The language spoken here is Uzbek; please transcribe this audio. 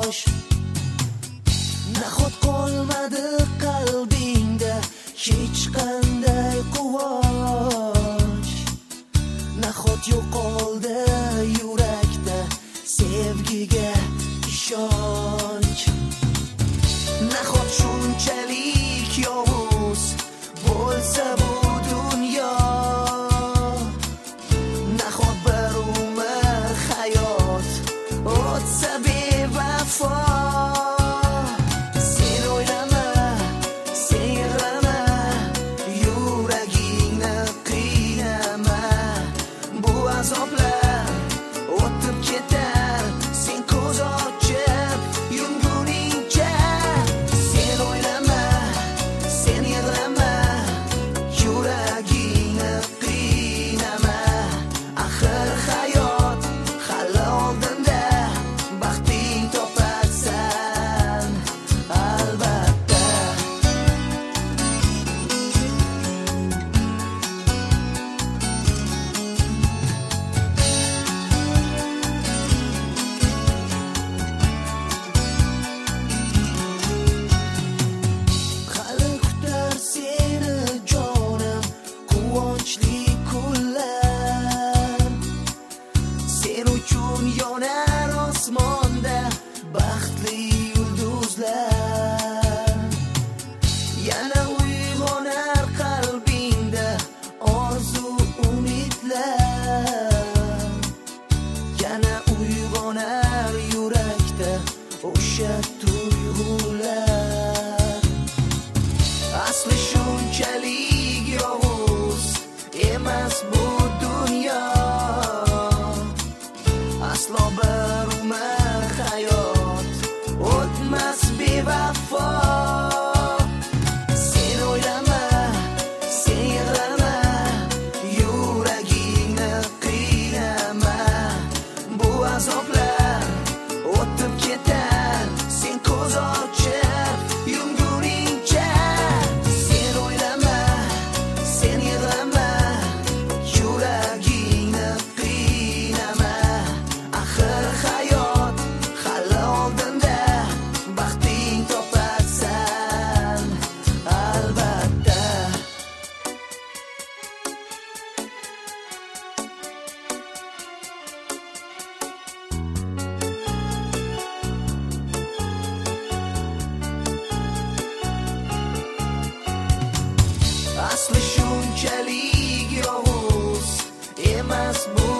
yosh. Nahot qolmadi qalbingda hech qanday quvonch, nahot yo'qoldi yurakda sevgiga ishonch. Nahot shunchalik yovuz bo'lsa bu dunyo, nahot bir umr hayot o'tsa bevafo. Sen o'ylama, sen yig'lama, yuragingni qiynama. Bu azoblar o'tib ketar, sen ko'z ochib yumguningcha. Sen o'ylama, sen yig'lama, yuragingni qiynama. Axir hayot hali oldinda, baxting topasan albatta. Hali kutar seni jonim quvonchli kunlar. Sen uchun yonar osmonda baxtli yulduzlar. Yana uyg'onar qalbingda orzu umidlar. Yana uyg'onar yurakda o'sha tuyg'ular. Asli shunchalik yovuz emas bu dunyo, aslo bir umr hayot o'tmas bevafo. Sen o'ylama, sen yig'lama, yuragingni qiynama. Bu azoblar o'tib ketar, sen ko'z ochib yumguningcha. Sen o'ylama, sen yig'lama, yuragingni qiynama. Axir hayot hali oldinda, baxting topasan albatta. Asli shunchalik yovuz emas bu